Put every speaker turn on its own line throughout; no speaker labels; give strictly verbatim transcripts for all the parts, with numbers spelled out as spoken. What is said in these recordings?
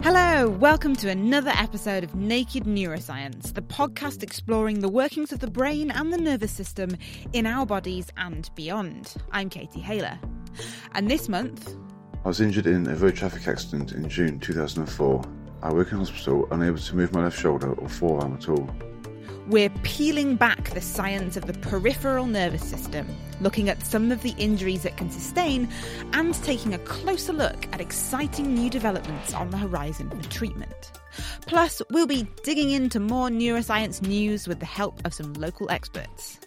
Hello, welcome to another episode of Naked Neuroscience, the podcast exploring the workings of the brain and the nervous system in our bodies and beyond. I'm Katie Haylor. And this month...
I was injured in a road traffic accident in June two thousand four. I work in hospital, unable to move my left shoulder or forearm at all.
We're peeling back the science of the peripheral nervous system, looking at some of the injuries it can sustain, and taking a closer look at exciting new developments on the horizon for treatment. Plus, we'll be digging into more neuroscience news with the help of some local experts.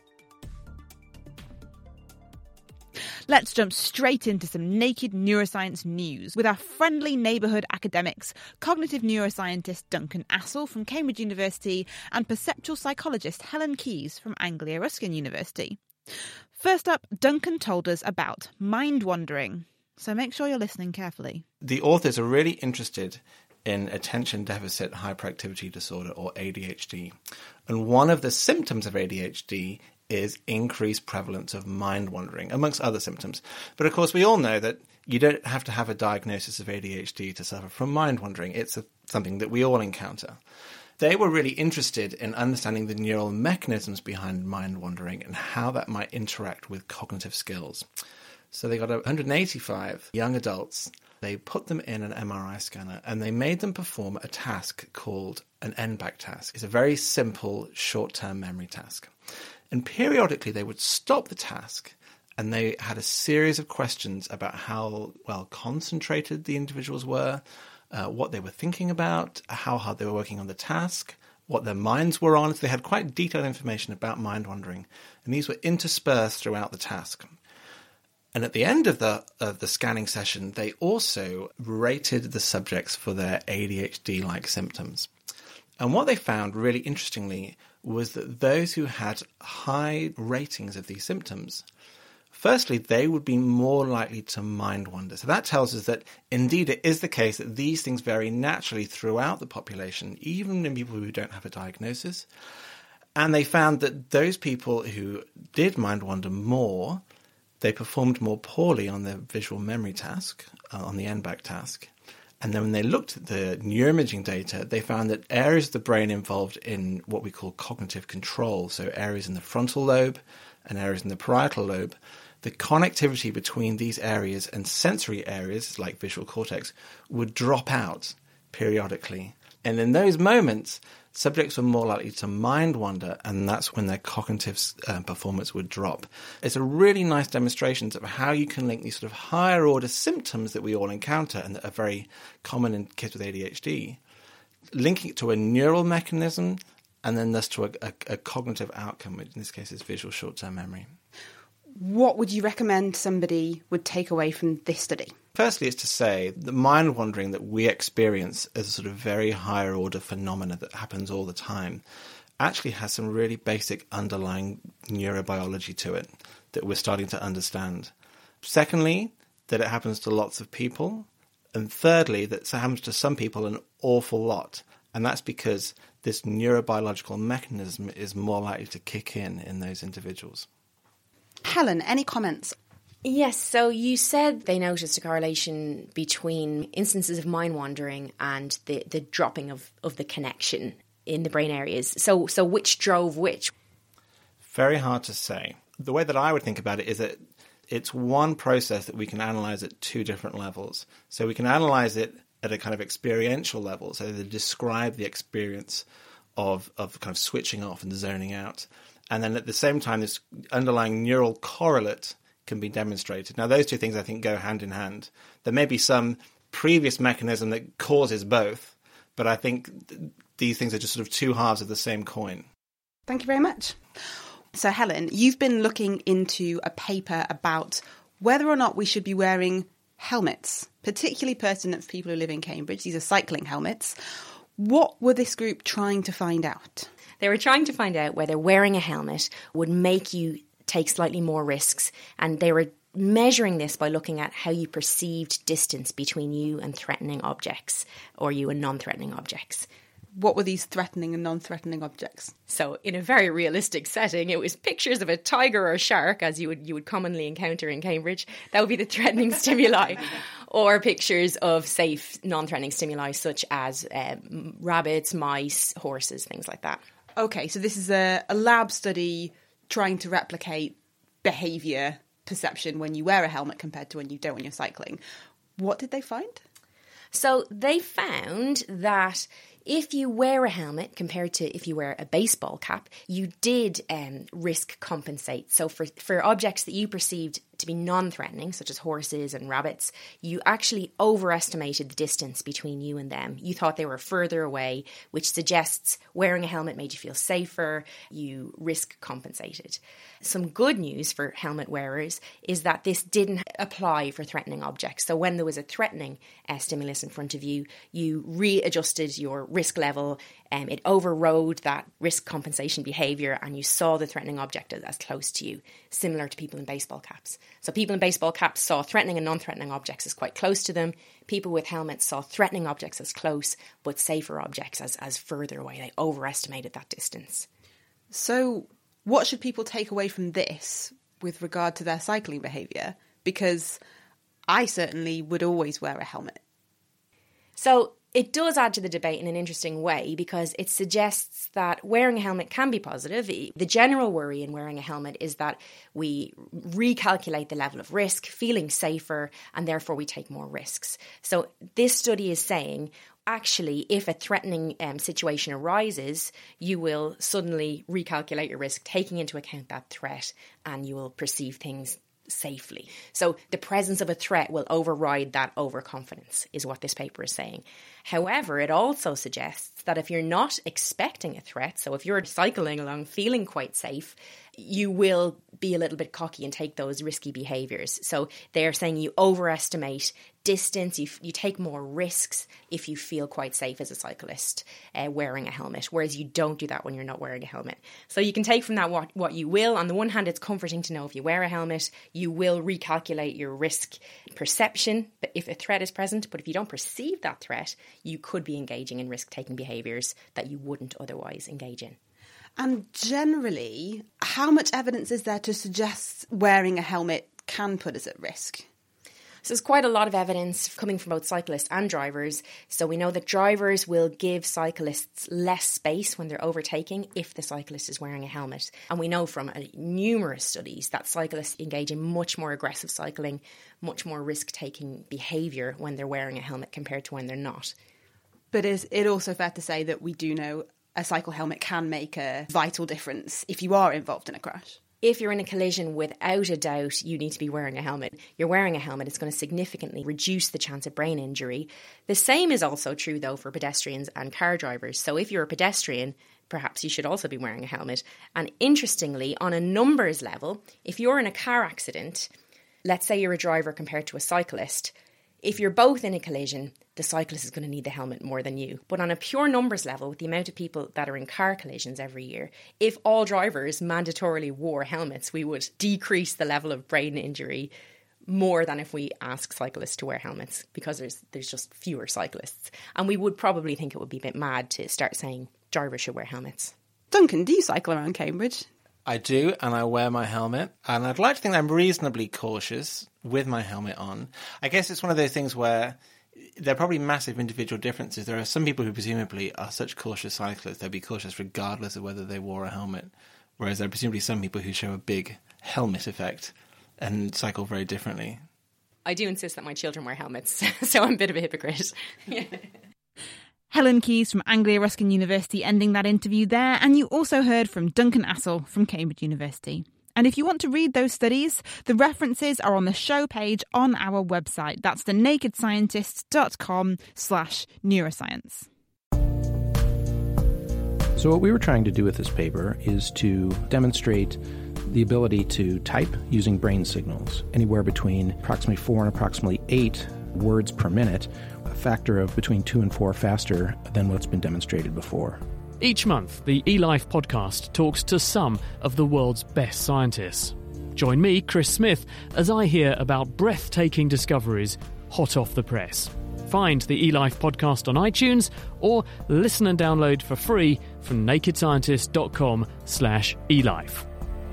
Let's jump straight into some naked neuroscience news with our friendly neighbourhood academics, cognitive neuroscientist Duncan Assel from Cambridge University and perceptual psychologist Helen Keyes from Anglia Ruskin University. First up, Duncan told us about mind wandering, so make sure you're listening carefully.
The authors are really interested in attention deficit hyperactivity disorder, or A D H D. And one of the symptoms of A D H D is increased prevalence of mind wandering, amongst other symptoms. But of course, we all know that you don't have to have a diagnosis of A D H D to suffer from mind wandering. It's a, something that we all encounter. They were really interested in understanding the neural mechanisms behind mind wandering and how that might interact with cognitive skills. So they got one hundred eighty-five young adults. They put them in an M R I scanner and they made them perform a task called an N B A C task. It's a very simple short-term memory task. And periodically they would stop the task and they had a series of questions about how well concentrated the individuals were, uh, what they were thinking about, how hard they were working on the task, what their minds were on. So they had quite detailed information about mind wandering. And these were interspersed throughout the task. And at the end of the of the scanning session, they also rated the subjects for their A D H D-like symptoms. And what they found, really interestingly, was that those who had high ratings of these symptoms, firstly, they would be more likely to mind wander. So that tells us that, indeed, it is the case that these things vary naturally throughout the population, even in people who don't have a diagnosis. And they found that those people who did mind wander more, they performed more poorly on the visual memory task, uh, on the N B A C task. And then when they looked at the neuroimaging data, they found that areas of the brain involved in what we call cognitive control, so areas in the frontal lobe and areas in the parietal lobe, the connectivity between these areas and sensory areas, like visual cortex, would drop out periodically. And in those moments, subjects were more likely to mind wander, and that's when their cognitive uh, performance would drop. It's a really nice demonstration of how you can link these sort of higher order symptoms that we all encounter and that are very common in kids with A D H D, linking it to a neural mechanism and then thus to a, a, a cognitive outcome, which in this case is visual short-term memory.
What would you recommend somebody would take away from this study?
Firstly, it's to say that mind wandering that we experience as a sort of very higher order phenomena that happens all the time actually has some really basic underlying neurobiology to it that we're starting to understand. Secondly, that it happens to lots of people. And thirdly, that it happens to some people an awful lot. And that's because this neurobiological mechanism is more likely to kick in in those individuals.
Helen, any comments?
Yes, so you said they noticed a correlation between instances of mind wandering and the, the dropping of, of the connection in the brain areas. So so which drove which?
Very hard to say. The way that I would think about it is that it's one process that we can analyse at two different levels. So we can analyse it at a kind of experiential level, so they describe the experience of, of kind of switching off and zoning out. And then at the same time, this underlying neural correlate can be demonstrated. Now, those two things, I think, go hand in hand. There may be some previous mechanism that causes both, but I think th- these things are just sort of two halves of the same coin.
Thank you very much. So, Helen, you've been looking into a paper about whether or not we should be wearing helmets, particularly pertinent for people who live in Cambridge. These are cycling helmets. What were this group trying to find out?
They were trying to find out whether wearing a helmet would make you take slightly more risks, and they were measuring this by looking at how you perceived distance between you and threatening objects, or you and non-threatening objects.
What were these threatening and non-threatening objects?
So in a very realistic setting, it was pictures of a tiger or a shark, as you would you would commonly encounter in Cambridge. That would be the threatening stimuli. Or pictures of safe, non-threatening stimuli, such as um, rabbits, mice, horses, things like that.
Okay, so this is a, a lab study trying to replicate behaviour perception when you wear a helmet compared to when you don't when you're cycling. What did they find?
So they found that if you wear a helmet compared to if you wear a baseball cap, you did um, risk compensate. So for, for objects that you perceived to be non-threatening, such as horses and rabbits, you actually overestimated the distance between you and them. You thought they were further away, which suggests wearing a helmet made you feel safer. You risk compensated. Some good news for helmet wearers is that this didn't apply for threatening objects. So when there was a threatening uh, stimulus in front of you, you readjusted your risk level. Um, it overrode that risk compensation behaviour and you saw the threatening object as, as close to you, similar to people in baseball caps. So people in baseball caps saw threatening and non-threatening objects as quite close to them. People with helmets saw threatening objects as close, but safer objects as, as further away. They overestimated that distance.
So what should people take away from this with regard to their cycling behaviour? Because I certainly would always wear a helmet.
So it does add to the debate in an interesting way because it suggests that wearing a helmet can be positive. The general worry in wearing a helmet is that we recalculate the level of risk, feeling safer, and therefore we take more risks. So this study is saying, actually, if a threatening um, situation arises, you will suddenly recalculate your risk, taking into account that threat, and you will perceive things safely. So the presence of a threat will override that overconfidence, is what this paper is saying. However, it also suggests that if you're not expecting a threat, so if you're cycling along feeling quite safe, you will be a little bit cocky and take those risky behaviours. So they're saying you overestimate distance, you, you take more risks if you feel quite safe as a cyclist uh, wearing a helmet, whereas you don't do that when you're not wearing a helmet. So you can take from that what, what you will. On the one hand, it's comforting to know if you wear a helmet, you will recalculate your risk perception if a threat is present. But if you don't perceive that threat, you could be engaging in risk-taking behaviours that you wouldn't otherwise engage in.
And generally, how much evidence is there to suggest wearing a helmet can put us at risk?
So there's quite a lot of evidence coming from both cyclists and drivers. So we know that drivers will give cyclists less space when they're overtaking if the cyclist is wearing a helmet. And we know from uh, numerous studies that cyclists engage in much more aggressive cycling, much more risk-taking behaviour when they're wearing a helmet compared to when they're not.
But is it also fair to say that we do know a cycle helmet can make a vital difference if you are involved in a crash?
If you're in a collision, without a doubt, you need to be wearing a helmet. You're wearing a helmet, it's going to significantly reduce the chance of brain injury. The same is also true, though, for pedestrians and car drivers. So if you're a pedestrian, perhaps you should also be wearing a helmet. And interestingly, on a numbers level, if you're in a car accident, let's say you're a driver compared to a cyclist, if you're both in a collision, the cyclist is going to need the helmet more than you. But on a pure numbers level, with the amount of people that are in car collisions every year, if all drivers mandatorily wore helmets, we would decrease the level of brain injury more than if we ask cyclists to wear helmets, because there's there's just fewer cyclists. And we would probably think it would be a bit mad to start saying drivers should wear helmets.
Duncan, do you cycle around Cambridge?
I do, and I wear my helmet, and I'd like to think I'm reasonably cautious with my helmet on. I guess it's one of those things where there are probably massive individual differences. There are some people who presumably are such cautious cyclists, they'll be cautious regardless of whether they wore a helmet, whereas there are presumably some people who show a big helmet effect and cycle very differently.
I do insist that my children wear helmets, so I'm a bit of a hypocrite.
Helen Keyes from Anglia Ruskin University ending that interview there, and you also heard from Duncan Assel from Cambridge University. And if you want to read those studies, the references are on the show page on our website. That's the naked scientists dot com slash neuroscience.
So what we were trying to do with this paper is to demonstrate the ability to type using brain signals, anywhere between approximately four and approximately eight words per minute, a factor of between two and four faster than what's been demonstrated before.
Each month, the eLife podcast talks to some of the world's best scientists. Join me, Chris Smith, as I hear about breathtaking discoveries hot off the press. Find the eLife podcast on iTunes or listen and download for free from nakedscientist.com slash eLife.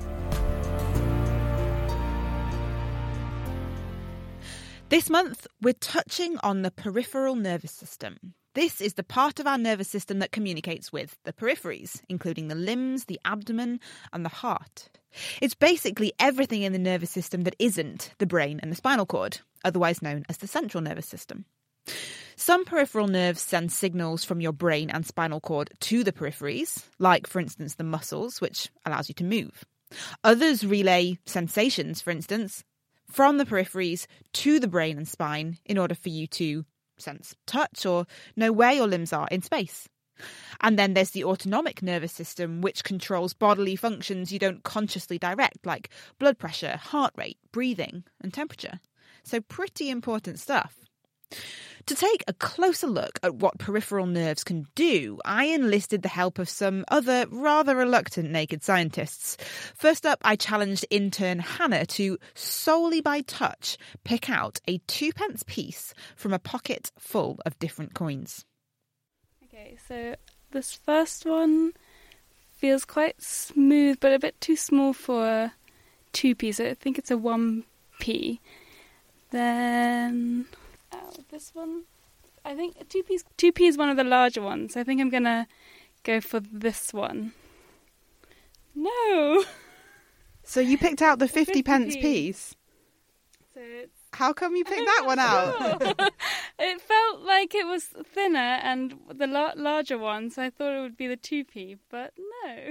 This month, we're touching on the peripheral nervous system. This is the part of our nervous system that communicates with the peripheries, including the limbs, the abdomen, and the heart. It's basically everything in the nervous system that isn't the brain and the spinal cord, otherwise known as the central nervous system. Some peripheral nerves send signals from your brain and spinal cord to the peripheries, like, for instance, the muscles, which allows you to move. Others relay sensations, for instance, from the peripheries to the brain and spine in order for you to sense touch or know where your limbs are in space. And then there's the autonomic nervous system, which controls bodily functions you don't consciously direct, like blood pressure, heart rate, breathing, and temperature. So pretty important stuff. To take a closer look at what peripheral nerves can do, I enlisted the help of some other rather reluctant naked scientists. First up, I challenged intern Hannah to, solely by touch, pick out a two-pence piece from a pocket full of different coins.
Okay, so this first one feels quite smooth, but a bit too small for a two-p, so I think it's a one p. Then... Oh, this one, I think two p two p is one of the larger ones. I think I'm going to go for this one. No!
So you picked out the fifty pence
fifty p.
piece?
So it's...
How come you picked that one out?
It felt like it was thinner and the la- larger one, so I thought it would be the two p, but no.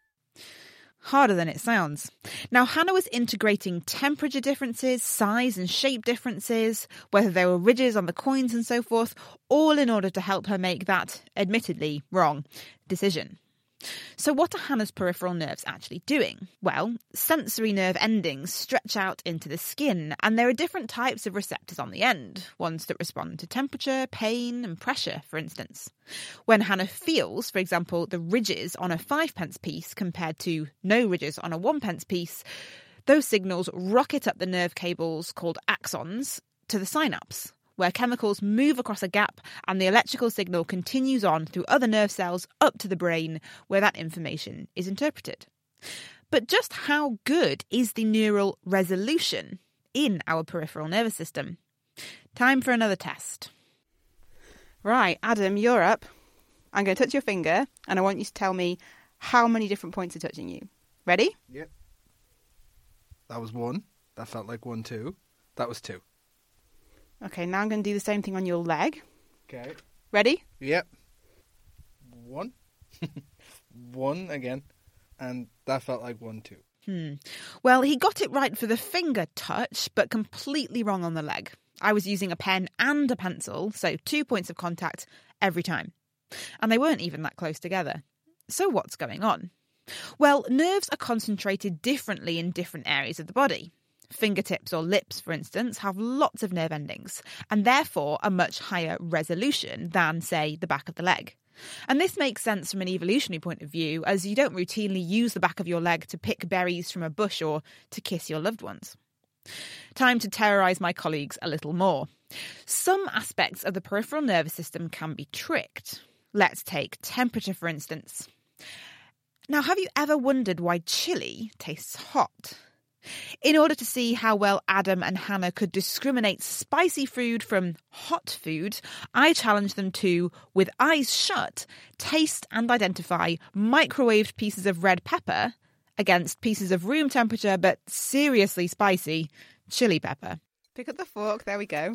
Harder than it sounds. Now, Hannah was integrating temperature differences, size and shape differences, whether there were ridges on the coins and so forth, all in order to help her make that, admittedly wrong, decision. So what are Hannah's peripheral nerves actually doing? Well, sensory nerve endings stretch out into the skin, and there are different types of receptors on the end, ones that respond to temperature, pain, and pressure, for instance. When Hannah feels, for example, the ridges on a five-pence piece compared to no ridges on a one-pence piece, those signals rocket up the nerve cables called axons to the synapse, where chemicals move across a gap and the electrical signal continues on through other nerve cells up to the brain, where that information is interpreted. But just how good is the neural resolution in our peripheral nervous system? Time for another test.
Right, Adam, you're up. I'm going to touch your finger, and I want you to tell me how many different points are touching you. Ready?
Yep. That was one. That felt like one, too. That was two.
Okay, now I'm going to do the same thing on your leg.
Okay.
Ready?
Yep. One. One again. And that felt like one, too.
Hmm. Well, he got it right for the finger touch, but completely wrong on the leg. I was using a pen and a pencil, so two points of contact every time. And they weren't even that close together. So what's going on? Well, nerves are concentrated differently in different areas of the body. Fingertips or lips, for instance, have lots of nerve endings and therefore a much higher resolution than, say, the back of the leg. And this makes sense from an evolutionary point of view, as you don't routinely use the back of your leg to pick berries from a bush or to kiss your loved ones. Time to terrorise my colleagues a little more. Some aspects of the peripheral nervous system can be tricked. Let's take temperature, for instance. Now, have you ever wondered why chili tastes hot? In order to see how well Adam and Hannah could discriminate spicy food from hot food, I challenged them to, with eyes shut, taste and identify microwaved pieces of red pepper against pieces of room temperature but seriously spicy chili pepper.
Pick up the fork, there we go.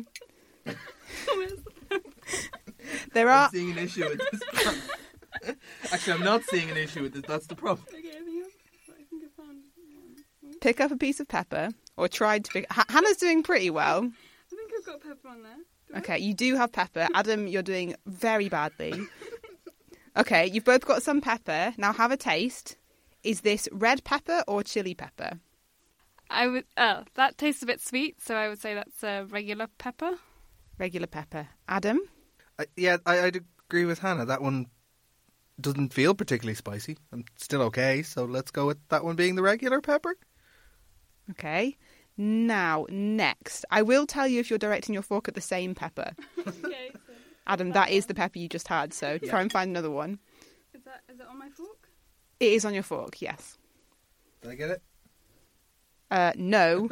There are...
I'm seeing an issue with this. Actually, I'm not seeing an issue with this, that's the problem.
Okay, I think I think I found one.
Pick up a piece of pepper, or tried to pick... H- Hannah's doing pretty well.
I think I've got pepper on there. Do I?
Okay, you do have pepper. Adam, you're doing very badly. Okay, you've both got some pepper. Now have a taste. Is this red pepper or chili pepper?
I would. Oh, that tastes a bit sweet, so I would say that's a regular pepper.
Regular pepper. Adam?
I, yeah, I, I'd agree with Hannah. That one doesn't feel particularly spicy. I'm still okay, so let's go with that one being the regular pepper.
Okay. Now, next, I will tell you if you're directing your fork at the same pepper.
Okay. So
Adam, that is the pepper you just had, so try and find another one.
is that is it on my fork?
It is on your fork, yes.
Did I get it?
Uh, no.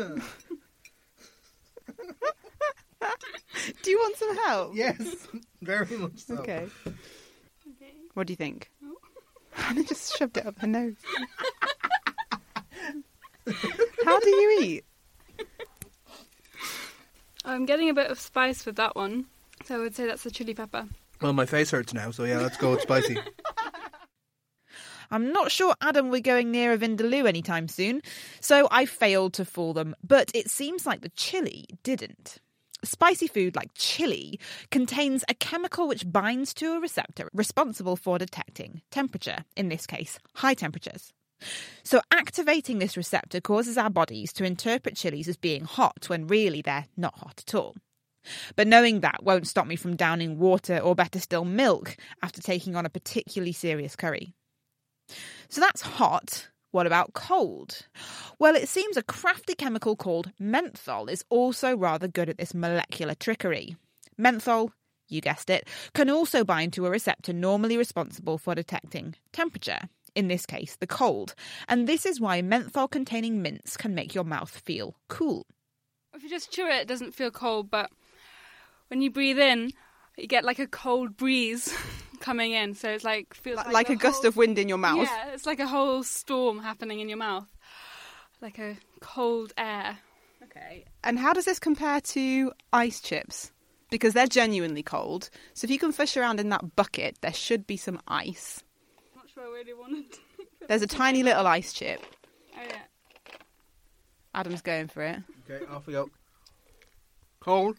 Do you want some help?
Yes, very much so.
Okay.
Okay.
What do you think?
Oh.
Hannah just shoved it up her nose. How do you eat?
I'm getting a bit of spice with that one, so I would say that's a chili pepper.
Well, my face hurts now, so yeah, let's go with spicy.
I'm not sure Adam will be going near a Vindaloo anytime soon, so I failed to fool them, but it seems like the chili didn't. Spicy food like chili contains a chemical which binds to a receptor responsible for detecting temperature, in this case, high temperatures. So activating this receptor causes our bodies to interpret chilies as being hot when really they're not hot at all. But knowing that won't stop me from downing water or better still milk after taking on a particularly serious curry. So that's hot. What about cold? Well, it seems a crafty chemical called menthol is also rather good at this molecular trickery. Menthol, you guessed it, can also bind to a receptor normally responsible for detecting temperature, in this case the cold, and this is why menthol-containing mints can make your mouth feel cool.
If you just chew it, it doesn't feel cold, but when you breathe in, you get like a cold breeze coming in, so it's like feels
Like,
like,
like a gust
whole,
of wind in your mouth.
Yeah, it's like a whole storm happening in your mouth, like a cold air.
Okay. And how does this compare to ice chips? Because they're genuinely cold. So if you can fish around in that bucket, there should be some ice.
I'm not sure I really wanted.
There's a tiny little ice chip.
Oh yeah.
Adam's going for it.
Okay, off we go. Cold?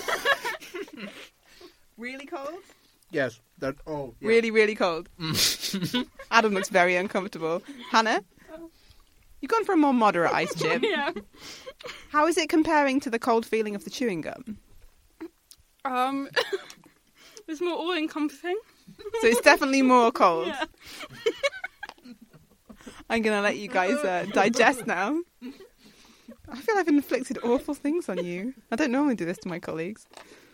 Really cold?
Yes. That. Oh. Yeah.
Really, really cold. Adam looks very uncomfortable. Hannah? You've gone for a more moderate ice chip.
Yeah.
How is it comparing to the cold feeling of the chewing gum?
Um, it's more all-encompassing.
So it's definitely more cold.
Yeah.
I'm going to let you guys uh, digest now. I feel I've inflicted awful things on you. I don't normally do this to my colleagues.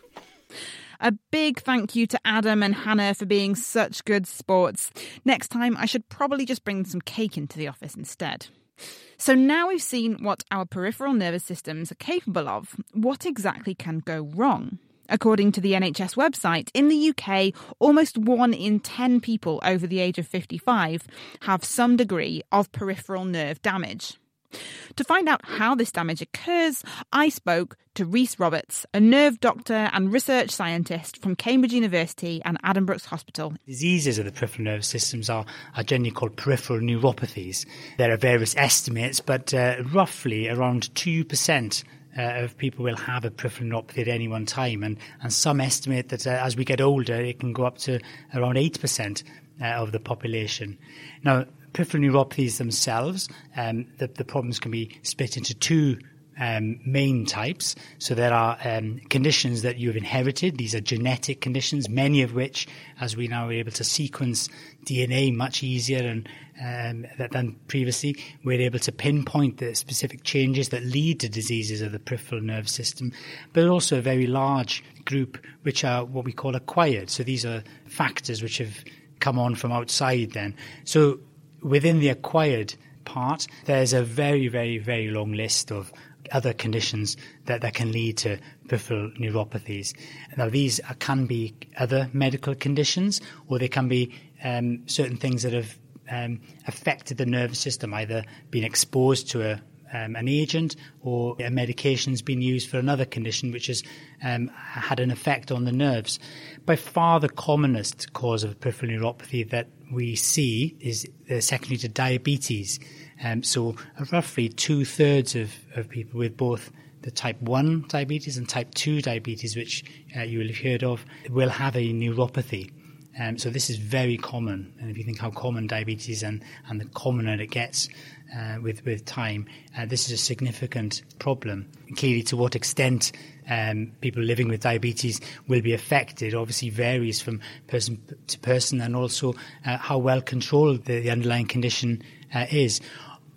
A big thank you to Adam and Hannah for being such good sports. Next time, I should probably just bring some cake into the office instead. So now we've seen what our peripheral nervous systems are capable of, what exactly can go wrong? According to the N H S website, in the U K, almost one in ten people over the age of fifty-five have some degree of peripheral nerve damage. To find out how this damage occurs, I spoke to Rhys Roberts, a nerve doctor and research scientist from Cambridge University and Adam Brooks Hospital.
Diseases of the peripheral nervous systems are, are generally called peripheral neuropathies. There are various estimates, but uh, roughly around two percent uh, of people will have a peripheral neuropathy at any one time. And, and some estimate that uh, as we get older, it can go up to around eight percent uh, of the population. Now, peripheral neuropathies themselves, um, the, the problems can be split into two um, main types. So there are um, conditions that you have inherited. These are genetic conditions, many of which, as we now are able to sequence D N A much easier and um, than previously, we're able to pinpoint the specific changes that lead to diseases of the peripheral nerve system, but also a very large group which are what we call acquired. So these are factors which have come on from outside then. So within the acquired part, there's a very, very, very long list of other conditions that, that can lead to peripheral neuropathies. Now, these are, can be other medical conditions, or they can be um, certain things that have um, affected the nervous system, either being exposed to a Um, an agent or a medication's been used for another condition which has um, had an effect on the nerves. By far the commonest cause of peripheral neuropathy that we see is uh, secondary to diabetes. Um, so uh, roughly two-thirds of, of people with both the type one diabetes and type two diabetes, which uh, you will have heard of, will have a neuropathy. Um, so this is very common, and if you think how common diabetes and, and the commoner it gets uh, with with time, uh, this is a significant problem. Clearly, to what extent um, people living with diabetes will be affected obviously varies from person to person, and also uh, how well controlled the, the underlying condition uh, is.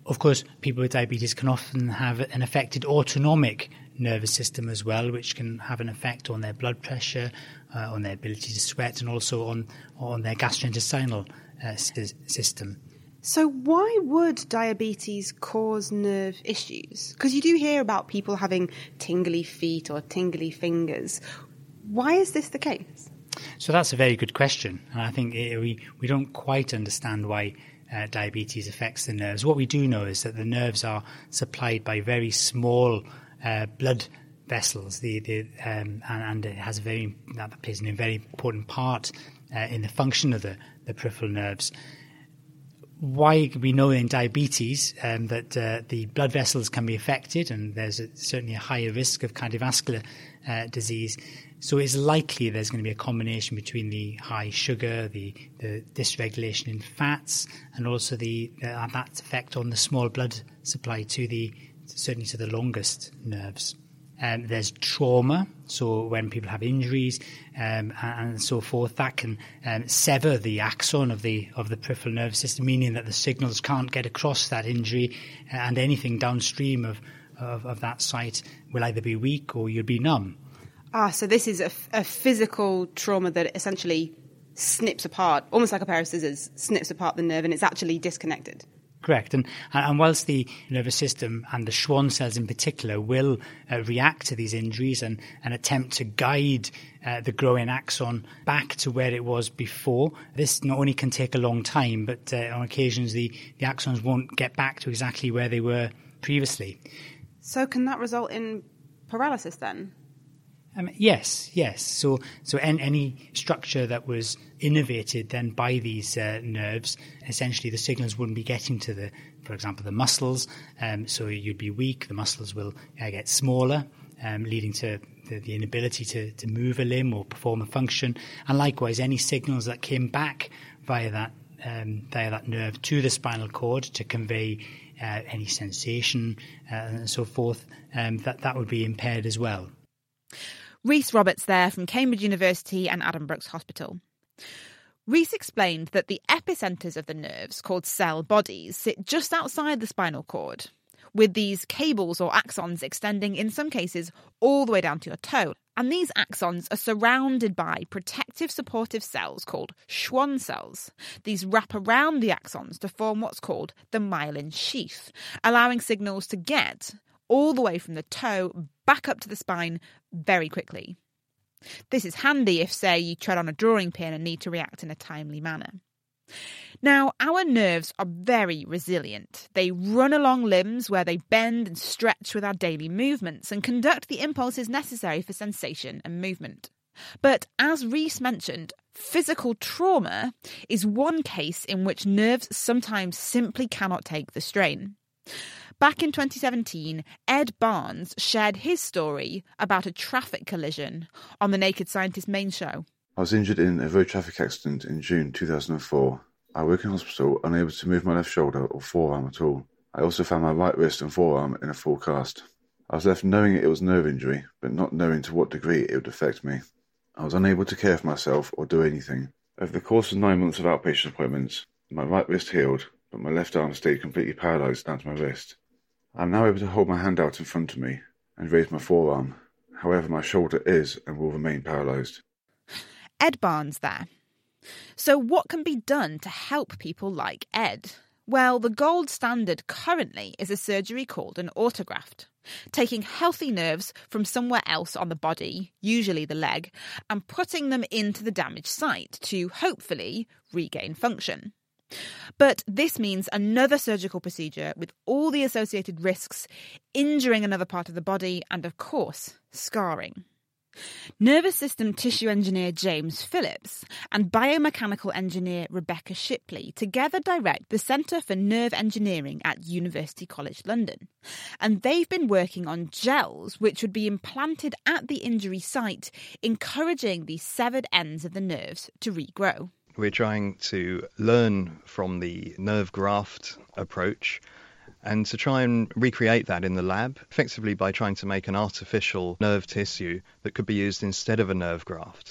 Of course, people with diabetes can often have an affected autonomic nervous system as well, which can have an effect on their blood pressure, uh, on their ability to sweat, and also on, on their gastrointestinal uh, system.
So why would diabetes cause nerve issues? Because you do hear about people having tingly feet or tingly fingers. Why is this the case?
So that's a very good question. And I think it, we, we don't quite understand why uh, diabetes affects the nerves. What we do know is that the nerves are supplied by very small uh, blood vessels, the, the, um, and, and it has a very, that plays a very important part uh, in the function of the, the peripheral nerves. Why we know in diabetes um, that uh, the blood vessels can be affected, and there's a, certainly a higher risk of cardiovascular uh, disease. So it's likely there's going to be a combination between the high sugar, the, the dysregulation in fats, and also the uh, that effect on the small blood supply to the certainly to the longest nerves. Um, there's trauma, so when people have injuries um, and, and so forth, that can um, sever the axon of the of the peripheral nervous system, meaning that the signals can't get across that injury, and anything downstream of, of, of that site will either be weak or you'll be numb.
Ah, so this is a, a physical trauma that essentially snips apart, almost like a pair of scissors, snips apart the nerve, and it's actually disconnected.
Correct. And, and whilst the nervous system and the Schwann cells in particular will uh, react to these injuries and, and attempt to guide uh, the growing axon back to where it was before, this not only can take a long time, but uh, on occasions the, the axons won't get back to exactly where they were previously.
So can that result in paralysis then?
Um, yes, yes. So, so any, any structure that was innervated then by these uh, nerves, essentially the signals wouldn't be getting to the, for example, the muscles. Um, so you'd be weak. The muscles will uh, get smaller, um, leading to the, the inability to, to move a limb or perform a function. And likewise, any signals that came back via that um, via that nerve to the spinal cord to convey uh, any sensation uh, and so forth, um, that that would be impaired as well.
Rhys Roberts there from Cambridge University and Adam Brooks Hospital. Rhys explained that the epicenters of the nerves, called cell bodies, sit just outside the spinal cord, with these cables or axons extending in some cases all the way down to your toe. And these axons are surrounded by protective supportive cells called Schwann cells. These wrap around the axons to form what's called the myelin sheath, allowing signals to get all the way from the toe back up to the spine very quickly. This is handy if, say, you tread on a drawing pin and need to react in a timely manner. Now, our nerves are very resilient. They run along limbs where they bend and stretch with our daily movements and conduct the impulses necessary for sensation and movement. But as Rhys mentioned, physical trauma is one case in which nerves sometimes simply cannot take the strain. Back in twenty seventeen, Ed Barnes shared his story about a traffic collision on the Naked Scientist main show.
I was injured in a road traffic accident in June two thousand four. I work in hospital, unable to move my left shoulder or forearm at all. I also found my right wrist and forearm in a full cast. I was left knowing it was nerve injury, but not knowing to what degree it would affect me. I was unable to care for myself or do anything. Over the course of nine months of outpatient appointments, my right wrist healed, but my left arm stayed completely paralysed down to my wrist. I am now able to hold my hand out in front of me and raise my forearm. However, my shoulder is and will remain paralysed.
Ed Barnes there. So what can be done to help people like Ed? Well, the gold standard currently is a surgery called an autograft, taking healthy nerves from somewhere else on the body, usually the leg, and putting them into the damaged site to hopefully regain function. But this means another surgical procedure with all the associated risks, injuring another part of the body, and of course, scarring. Nervous system tissue engineer James Phillips and biomechanical engineer Rebecca Shipley together direct the Centre for Nerve Engineering at University College London. And they've been working on gels which would be implanted at the injury site, encouraging the severed ends of the nerves to regrow.
We're trying to learn from the nerve graft approach and to try and recreate that in the lab, effectively by trying to make an artificial nerve tissue that could be used instead of a nerve graft.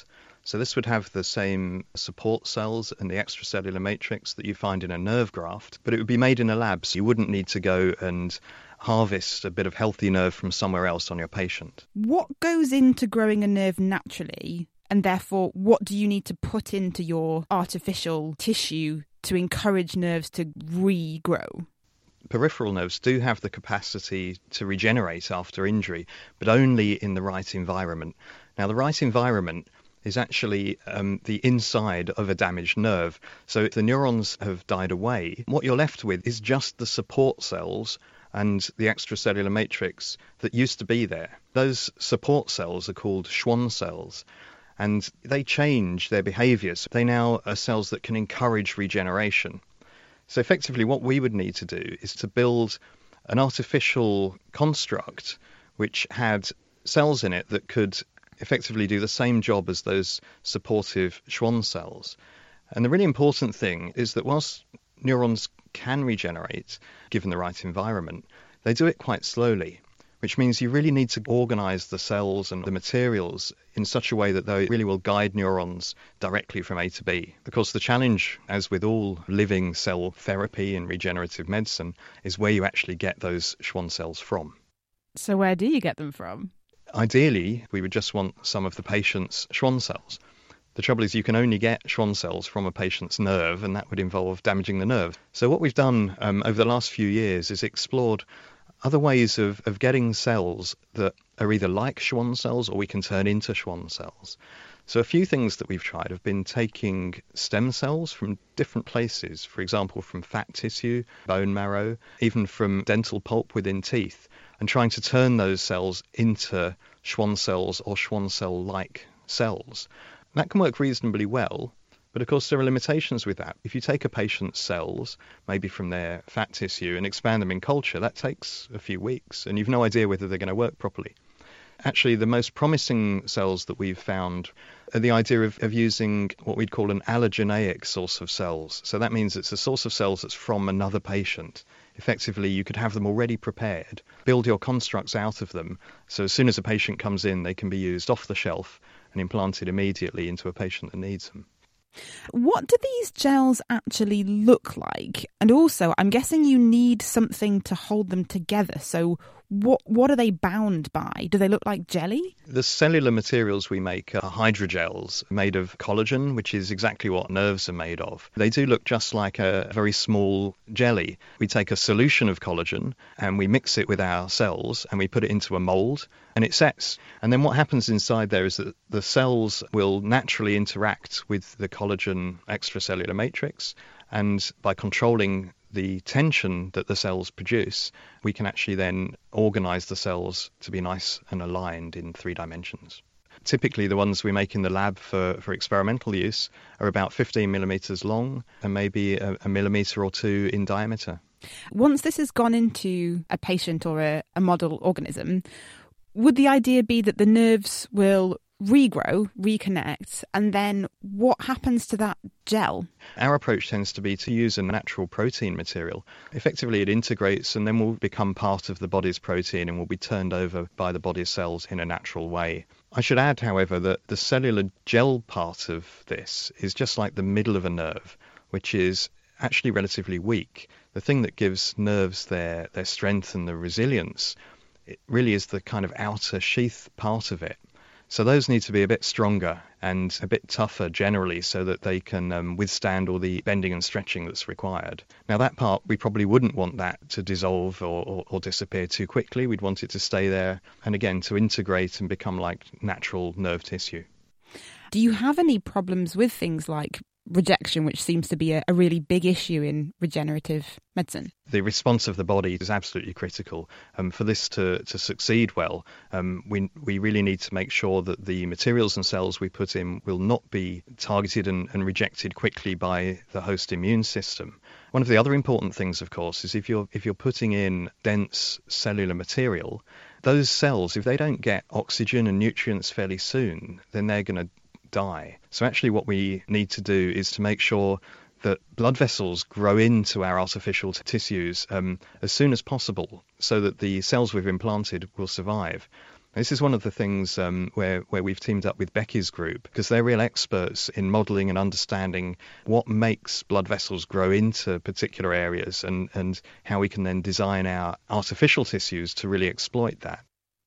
So this would have the same support cells and the extracellular matrix that you find in a nerve graft, but it would be made in a lab, so you wouldn't need to go and harvest a bit of healthy nerve from somewhere else on your patient.
What goes into growing a nerve naturally, and therefore what do you need to put into your artificial tissue to encourage nerves to regrow?
Peripheral nerves do have the capacity to regenerate after injury, but only in the right environment. Now, the right environment is actually um, the inside of a damaged nerve. So if the neurons have died away, what you're left with is just the support cells and the extracellular matrix that used to be there. Those support cells are called Schwann cells, and they change their behaviours. They now are cells that can encourage regeneration. So effectively what we would need to do is to build an artificial construct which had cells in it that could effectively do the same job as those supportive Schwann cells. And the really important thing is that whilst neurons can regenerate, given the right environment, they do it quite slowly, which means you really need to organise the cells and the materials in such a way that they really will guide neurons directly from A to B. Of course, the challenge, as with all living cell therapy and regenerative medicine, is where you actually get those Schwann cells from.
So where do you get them from?
Ideally, we would just want some of the patient's Schwann cells. The trouble is you can only get Schwann cells from a patient's nerve, and that would involve damaging the nerve. So what we've done um, over the last few years is explored other ways of, of getting cells that are either like Schwann cells or we can turn into Schwann cells. So a few things that we've tried have been taking stem cells from different places, for example, from fat tissue, bone marrow, even from dental pulp within teeth, and trying to turn those cells into Schwann cells or Schwann cell-like cells. That can work reasonably well, but of course there are limitations with that. If you take a patient's cells, maybe from their fat tissue, and expand them in culture, that takes a few weeks, and you've no idea whether they're going to work properly. Actually, the most promising cells that we've found are the idea of, of using what we'd call an allogeneic source of cells. So that means it's a source of cells that's from another patient. Effectively, you could have them already prepared, build your constructs out of them, so as soon as a patient comes in, they can be used off the shelf and implanted immediately into a patient that needs them.
What do these gels actually look like? And also, I'm guessing you need something to hold them together. So what what are they bound by? Do they look like jelly?
The cellular materials we make are hydrogels made of collagen, which is exactly what nerves are made of. They do look just like a very small jelly. We take a solution of collagen and we mix it with our cells and we put it into a mold and it sets. And then what happens inside there is that the cells will naturally interact with the collagen extracellular matrix, and by controlling the tension that the cells produce, we can actually then organise the cells to be nice and aligned in three dimensions. Typically, the ones we make in the lab for, for experimental use are about fifteen millimetres long and maybe a, a millimetre or two in diameter.
Once this has gone into a patient or a, a model organism, would the idea be that the nerves will regrow, reconnect, and then what happens to that gel?
Our approach tends to be to use a natural protein material. Effectively, it integrates and then will become part of the body's protein and will be turned over by the body's cells in a natural way. I should add, however, that the cellular gel part of this is just like the middle of a nerve, which is actually relatively weak. The thing that gives nerves their, their strength and their resilience, it really is the kind of outer sheath part of it. So those need to be a bit stronger and a bit tougher generally so that they can um, withstand all the bending and stretching that's required. Now that part, we probably wouldn't want that to dissolve or, or, or disappear too quickly. We'd want it to stay there and again to integrate and become like natural nerve tissue.
Do you have any problems with things like rejection, which seems to be a, a really big issue in regenerative medicine?
The response of the body is absolutely critical. Um, for this to, to succeed well, um, we we really need to make sure that the materials and cells we put in will not be targeted and, and rejected quickly by the host immune system. One of the other important things, of course, is if you're if you're putting in dense cellular material, those cells, if they don't get oxygen and nutrients fairly soon, then they're going to die. So actually what we need to do is to make sure that blood vessels grow into our artificial t- tissues um, as soon as possible so that the cells we've implanted will survive. This is one of the things um, where, where we've teamed up with Becky's group, because they're real experts in modelling and understanding what makes blood vessels grow into particular areas and, and how we can then design our artificial tissues to really exploit that.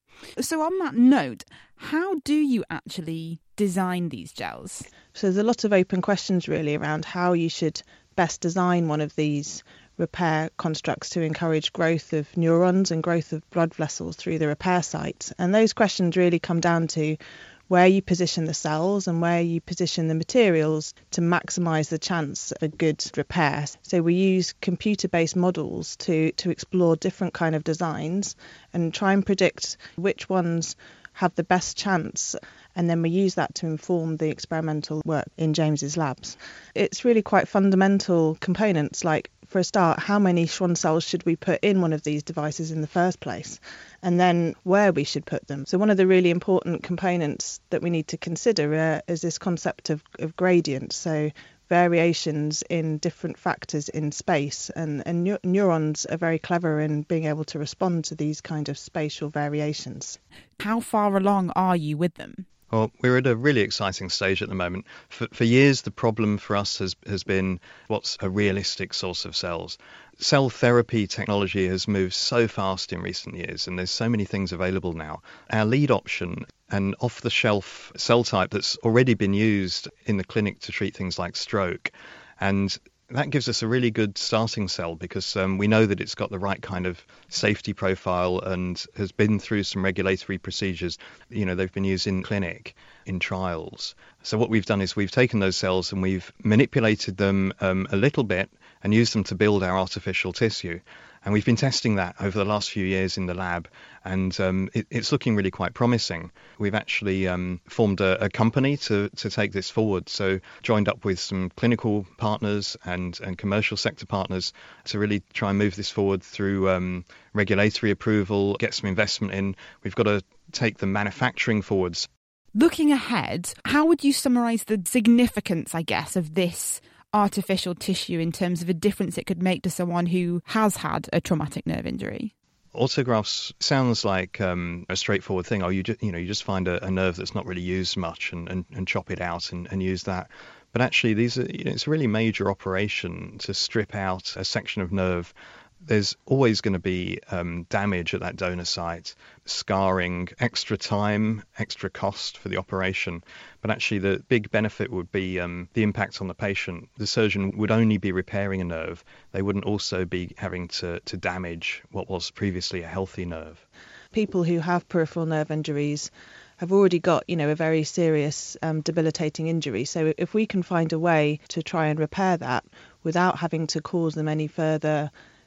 So on that note, how do you actually design these gels?
So there's a lot of open questions really around how you should best design one of these repair constructs to encourage growth of neurons and growth of blood vessels through the repair site. And those questions really come down to where you position the cells and where you position the materials to maximise the chance of a good repair. So we use computer-based models to, to explore different kind of designs and try and predict which ones have the best chance, and then we use that to inform the experimental work in James's labs. It's really quite fundamental components, like, for a start, how many Schwann cells should we put in one of these devices in the first place, and then where we should put them. So one of the really important components that we need to consider uh, is this concept of, of gradient, so variations in different factors in space, and, and neur- neurons are very clever in being able to respond to these kind of spatial variations.
How far along are you with them?
Well, we're at a really exciting stage at the moment. For, for years, the problem for us has, has been what's a realistic source of cells. Cell therapy technology has moved so fast in recent years, and there's so many things available now. Our lead option, an off-the-shelf cell type that's already been used in the clinic to treat things like stroke, and that gives us a really good starting cell because um, we know that it's got the right kind of safety profile and has been through some regulatory procedures. You know, they've been used in clinic, in trials. So what we've done is we've taken those cells and we've manipulated them um, a little bit and used them to build our artificial tissue. And we've been testing that over the last few years in the lab, and um, it, it's looking really quite promising. We've actually um, formed a, a company to, to take this forward, so joined up with some clinical partners and, and commercial sector partners to really try and move this forward through um, regulatory approval, get some investment in. We've got to take the manufacturing forwards.
Looking ahead, how would you summarise the significance, I guess, of this artificial tissue in terms of a difference it could make to someone who has had a traumatic nerve injury?
Autografts sounds like um, a straightforward thing. Oh, you just, you know, you just find a, a nerve that's not really used much and, and, and chop it out and, and use that. But actually, these are, you know, it's a really major operation to strip out a section of nerve. There's always going to be um, damage at that donor site, scarring, extra time, extra cost for the operation. But actually the big benefit would be um, the impact on the patient. The surgeon would only be repairing a nerve. They wouldn't also be having to, to damage what was previously a healthy nerve.
People who have peripheral nerve injuries have already got, you know, a very serious um, debilitating injury. So if we can find a way to try and repair that without having to cause them any further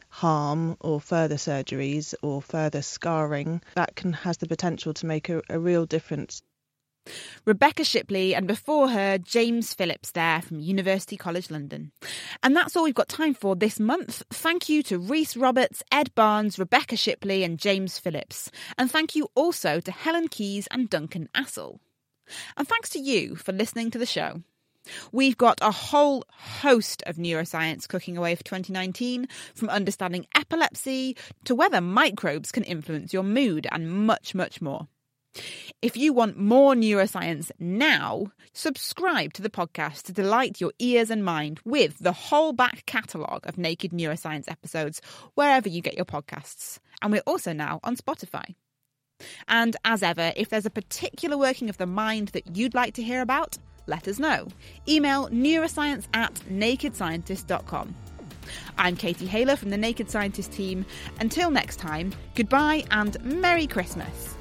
harm or further surgeries or further scarring, that can has the potential to make a, a real difference.
Rebecca Shipley, and before her, James Phillips there from University College London. And that's all we've got time for this month. Thank you to Rhys Roberts, Ed Barnes, Rebecca Shipley and James Phillips. And thank you also to Helen Keyes and Duncan Assel. And thanks to you for listening to the show. We've got a whole host of neuroscience cooking away for twenty nineteen, from understanding epilepsy to whether microbes can influence your mood and much, much more. If you want more neuroscience now, subscribe to the podcast to delight your ears and mind with the whole back catalogue of Naked Neuroscience episodes wherever you get your podcasts. And we're also now on Spotify. And as ever, if there's a particular working of the mind that you'd like to hear about, let us know. Email neuroscience at naked scientist dot com. I'm Katie Haler from the Naked Scientist team. Until next time, goodbye and Merry Christmas.